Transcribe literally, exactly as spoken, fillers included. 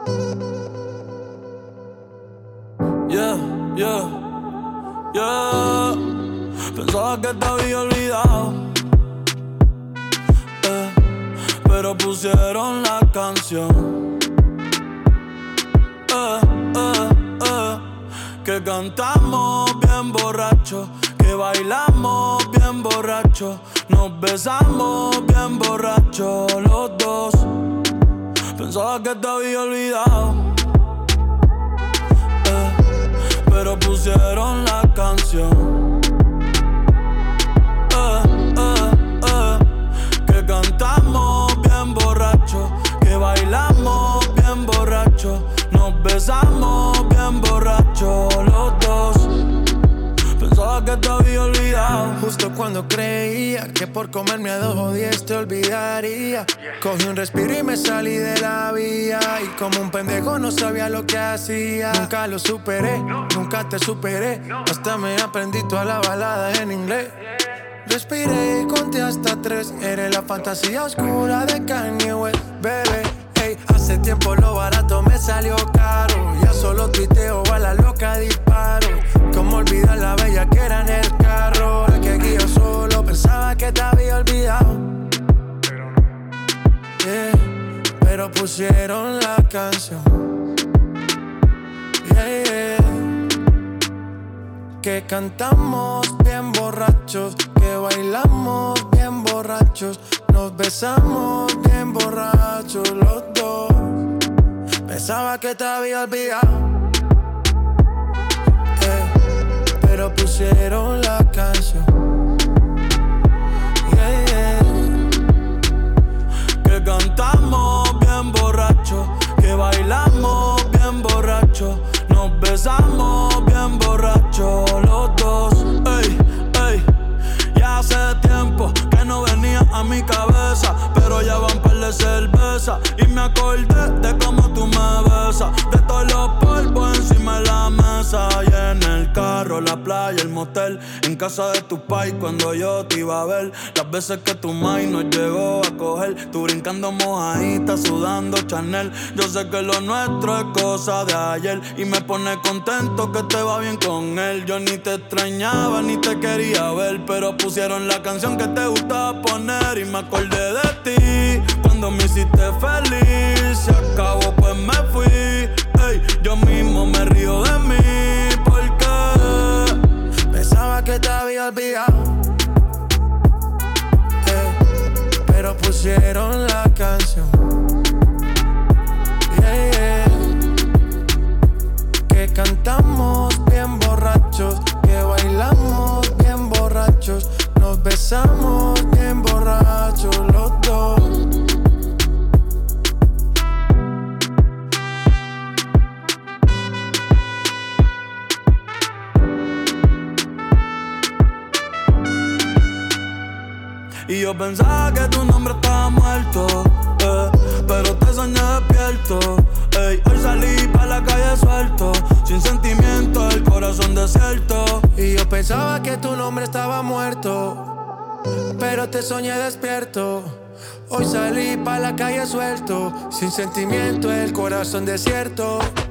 Yeah, yeah, yeah. Pensaba que te había olvidado, eh, pero pusieron la canción, eh, eh, eh, que cantamos bien borrachos, que bailamos bien borrachos, nos besamos bien borrachos los dos. Pensaba que te había olvidado, eh, pero pusieron la canción, eh, eh, eh, que cantamos bien borrachos, que bailamos bien borrachos, nos besamos bien borrachos los dos. Pensaba que te había olvidado. Justo cuando creía que por comerme a dos o diez te olvidaría, cogí un respiro y me salí de la vía. Y como un pendejo no sabía lo que hacía. Nunca lo superé, nunca te superé. Hasta me aprendí toda la balada en inglés. Respiré y conté hasta tres. Eres la fantasía oscura de Kanye West, bebé. Ey, hace tiempo lo barato me salió caro. Ya solo tuiteo, a la loca disparo. Cómo olvidar la bella que era en el carro. La que aquí yo solo pensaba que te había olvidado, yeah, pero pusieron la canción, yeah, yeah, que cantamos bien borrachos, que bailamos bien borrachos, nos besamos bien borrachos los dos. Pensaba que te había olvidado, pero pusieron la canción, yeah, yeah, que cantamos bien borrachos, que bailamos bien borrachos, nos besamos bien borrachos los dos. Ey, ey, ya hace tiempo que no venía a mi cabeza, pero ya van par de cerveza y me acordé de cómo tú me besas, de todos los polvos encima de la mesa y en el carro, la playa, el motel, en casa de tu pai cuando yo te iba a ver, las veces que tu mai nos llegó a coger, tú brincando mojadita, sudando Chanel. Yo sé que lo nuestro es cosa de ayer y me pone contento que te va bien con él. Yo ni te extrañaba ni te quería ver, pero pusieron la canción que te gustaba poner y me acordé de ti cuando me hiciste feliz. Se acabó pues me fui, ey, yo mismo me río de mí porque pensaba que te había olvidado, eh, pero pusieron la canción, yeah, yeah, que cantamos bien borrachos, que bailamos bien borrachos, nos besamos bien borrachos los dos. Y yo pensaba que tu nombre estaba muerto, eh, pero te soñé despierto. Ey, hoy salí pa' la calle suelto, sin sentimiento, el corazón desierto. Y yo pensaba que tu nombre estaba muerto, pero te soñé despierto. Hoy salí pa' la calle suelto, sin sentimiento, el corazón desierto.